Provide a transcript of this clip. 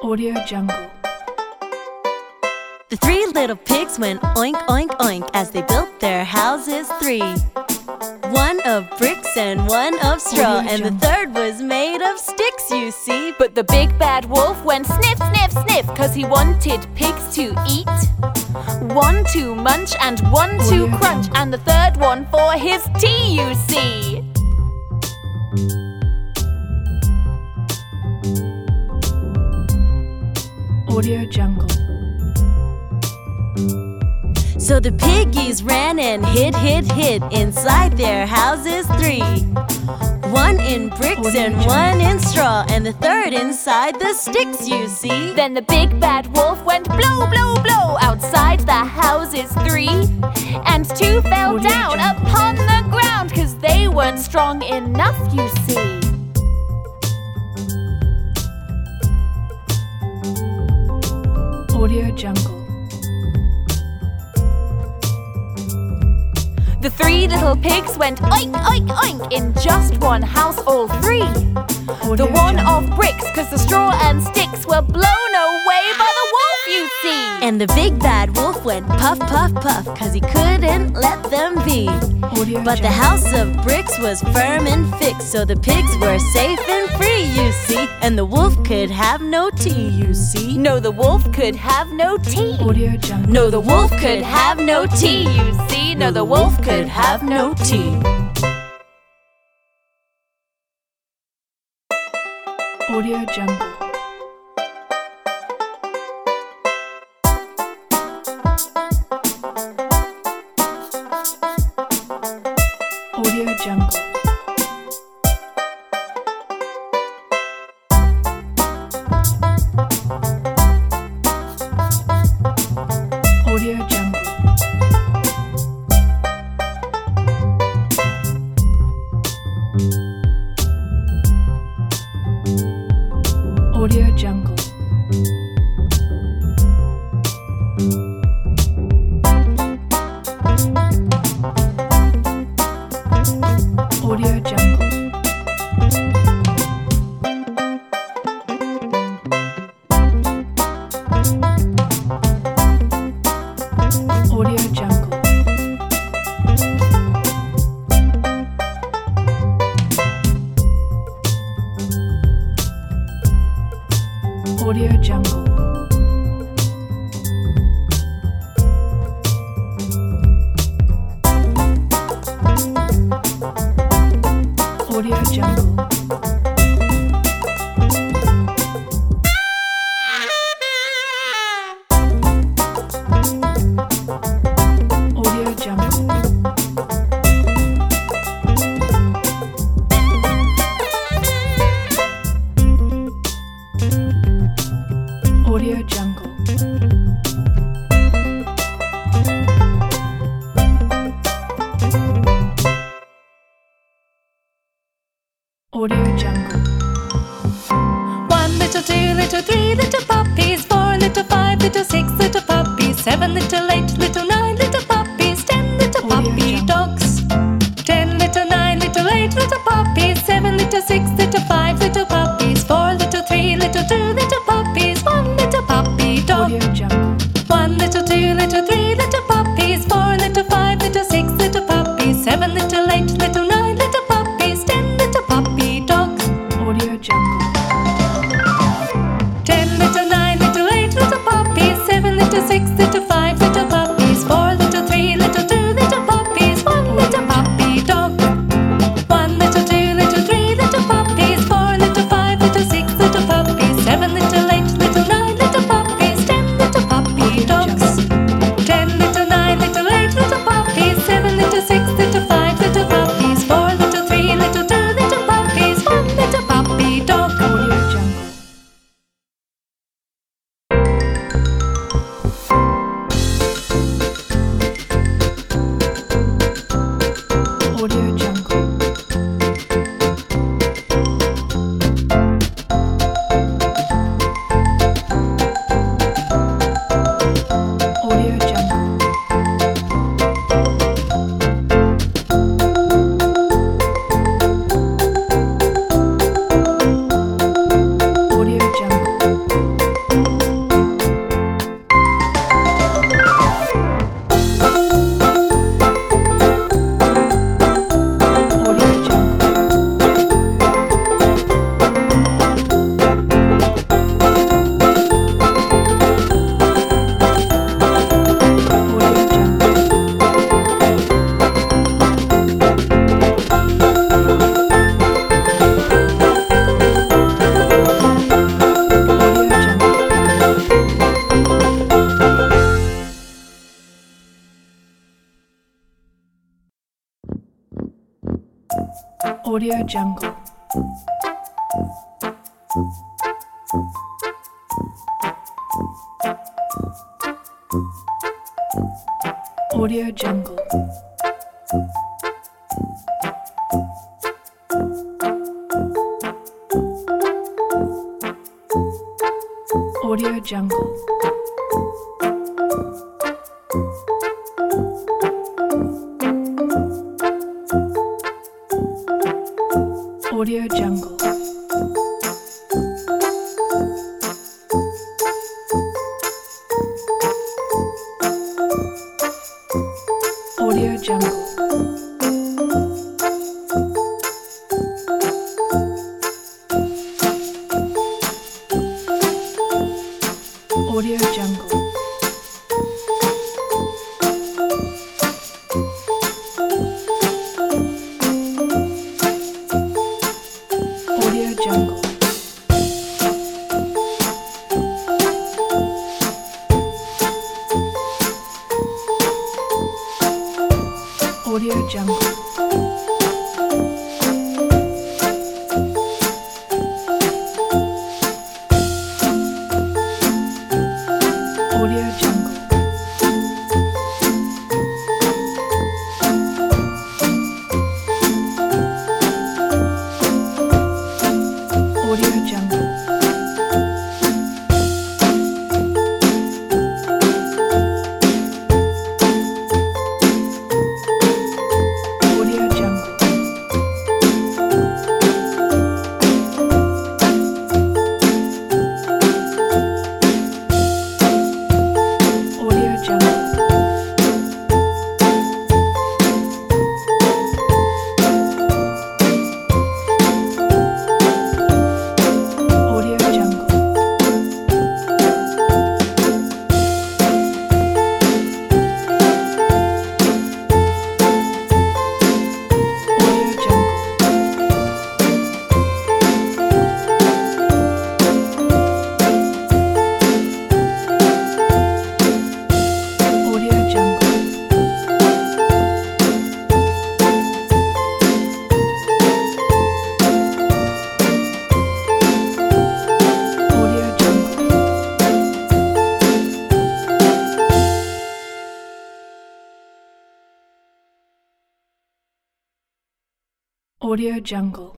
Audio Jungle. The three little pigs went oink, oink, oink as they built their houses three. One of bricks and one of straw, and the third was made of sticks, you see. But the big bad wolf went sniff, sniff, sniff, 'cause he wanted pigs to eat. One to munch and one to crunch, and the third one for his tea, you see. Audio Jungle. So the piggies ran and hid inside their houses three. One in bricks and one in straw, and the third inside the sticks, you see. Then the big bad wolf went blow, blow, blow outside the houses three, and two fell down upon the ground 'cause they weren't strong enough, you see. Audio Jungle. The three little pigs went oink, oink, oink in just one house, all three. The one of bricks, 'cause the straw and sticks were blown away by the wolf, you see. And the big bad wolf went puff, puff, puff, 'cause he couldn't let them be. But the house of bricks was firm and fixed, so the pigs were safe and free, you see. And the wolf could have no tea, you see. No, the wolf could have no tea. Audio Jungle. No, the wolf could have no tea, you see. No, the wolf could have no tea. Audio Jungle. Audio Jungle. Audio Jungle. Audio Jungle. Audio Jungle. Audio Jungle. Audio Jungle. Audio Jungle. Audio Jungle. Audio Jungle. Audio Jungle. 1 little, 2 little, 3 little puppies, 4 little, 5 little, 6 little puppies, 7 little, 8 little, 9 little puppies, 10 little puppy dogs. 10 little, 9 little, 8 little puppies, 7 little, 6 little, 5 little puppies, 4 little, 3 little, 2 little puppies, 1 little puppy dog. Audio Jungle. 1 little, 2 little, 3 little puppies, 4 little, 5 little, 6 little puppies, 7 little, 8 little, 9 little puppies, 10 little puppy dogs. Audio Jungle. 10 little, 9 little, 8 little puppies, 7 little, 6 little, 5 little puppies. Audio Jungle. Audio Jungle. Audio Jungle. Audio Jungle. Audio Jungle. Audio Jungle. Audio Jungle. Audio Jungle. Audio Jungle. Audio Jungle. Audio Jungle. Audio Jungle. Audio Jungle. Audio Jungle. Audio Jungle. Audio Jungle. Audio Jungle.